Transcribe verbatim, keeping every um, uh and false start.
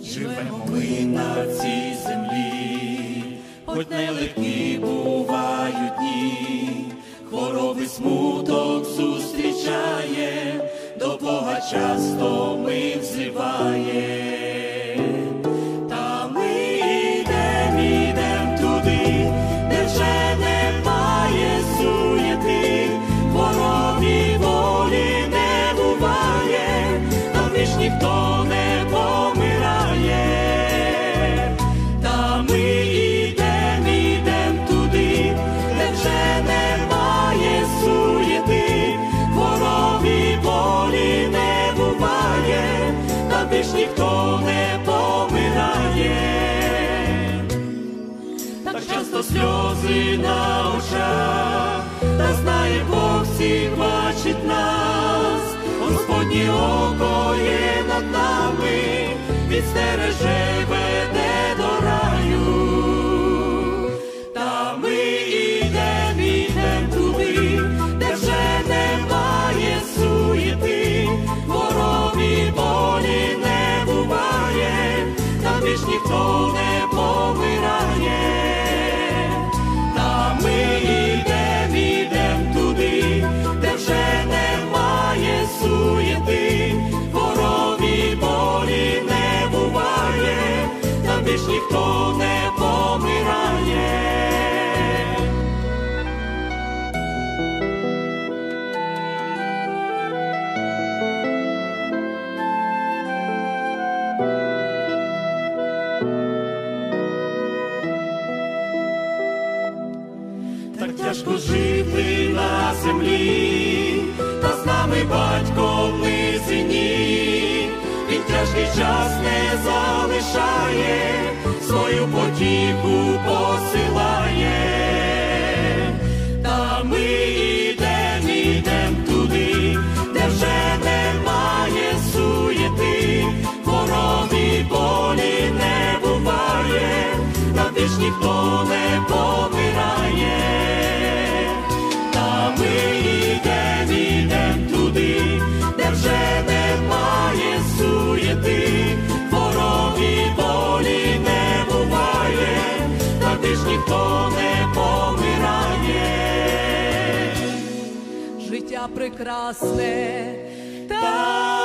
Живемо ми на цій землі, хоч нелегкі бувають дні, хвороби, смуток зустрічає, до Бога часто ми взиваєм. Та ми йдем, йдем туди, де вже немає суєти, хвороб і болі не буває, там більш ніхто не помирає. Та ми йдем, йдем туди, де вже немає суєти, хвороб і болі не буває, там більш ніхто не помирає. Так часто сльози на очах, та знає Бог всіх бачить нас, Господнє око є над нами, відстереже й веде до раю. Та ми йдем, йдем туди, де вже немає суєти, хвороб і болі не буває, там більш ніхто не помирає. Та ми йдем, йдем туди, де вже немає суєти, хвороб і болі не буває, там більш ніхто не помирає. Так тяжко жити на землі, та з нами Батько в низині, Він тяжкий час не залишає, свою потіху посилає. Та ми йдем, йдем туди, де вже немає суєти, хвороб і болі не буває, там більш ніхто не помирає. Та ми йдем, йдем туди, де вже немає суєти, хвороб і болі не буває, там більш ніхто не помирає. Життя прекрасне, та